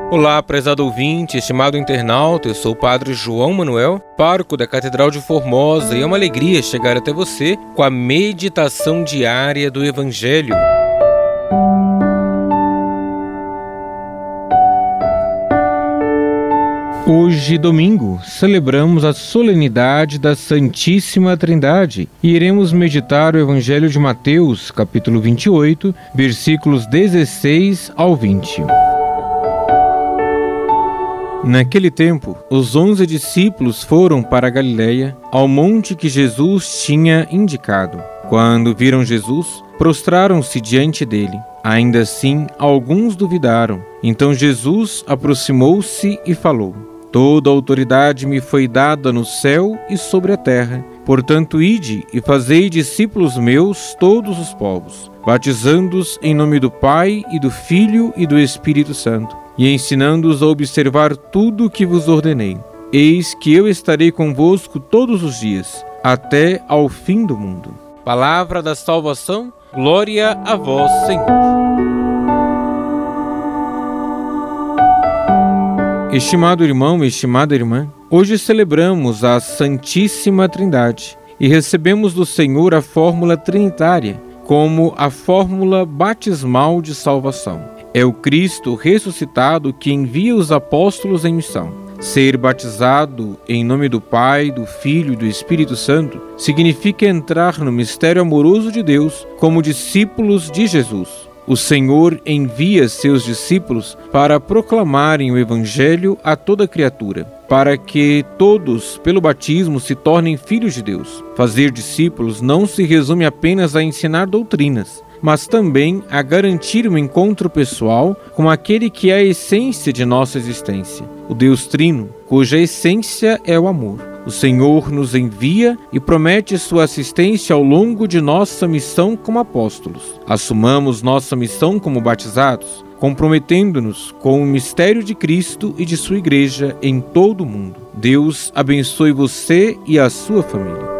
Olá, prezado ouvinte, estimado internauta, eu sou o Padre João Manuel, pároco da Catedral de Formosa, e é uma alegria chegar até você com a meditação diária do Evangelho. Hoje, domingo, celebramos a solenidade da Santíssima Trindade e iremos meditar o Evangelho de Mateus, capítulo 28, versículos 16 ao 20. Naquele tempo, os 11 discípulos foram para a Galiléia, ao monte que Jesus tinha indicado. Quando viram Jesus, prostraram-se diante dele. Ainda assim, alguns duvidaram. Então Jesus aproximou-se e falou: Toda a autoridade me foi dada no céu e sobre a terra. Portanto, ide e fazei discípulos meus todos os povos, batizando-os em nome do Pai e do Filho e do Espírito Santo, e ensinando-os a observar tudo o que vos ordenei. Eis que eu estarei convosco todos os dias, até ao fim do mundo. Palavra da salvação, glória a vós, Senhor. Estimado irmão, estimada irmã, hoje celebramos a Santíssima Trindade e recebemos do Senhor a fórmula trinitária como a fórmula batismal de salvação. É o Cristo ressuscitado que envia os apóstolos em missão. Ser batizado em nome do Pai, do Filho e do Espírito Santo significa entrar no mistério amoroso de Deus como discípulos de Jesus. O Senhor envia seus discípulos para proclamarem o Evangelho a toda criatura, para que todos, pelo batismo, se tornem filhos de Deus. Fazer discípulos não se resume apenas a ensinar doutrinas, mas também a garantir um encontro pessoal com aquele que é a essência de nossa existência, o Deus Trino, cuja essência é o amor. O Senhor nos envia e promete sua assistência ao longo de nossa missão como apóstolos. Assumamos nossa missão como batizados, comprometendo-nos com o mistério de Cristo e de sua Igreja em todo o mundo. Deus abençoe você e a sua família.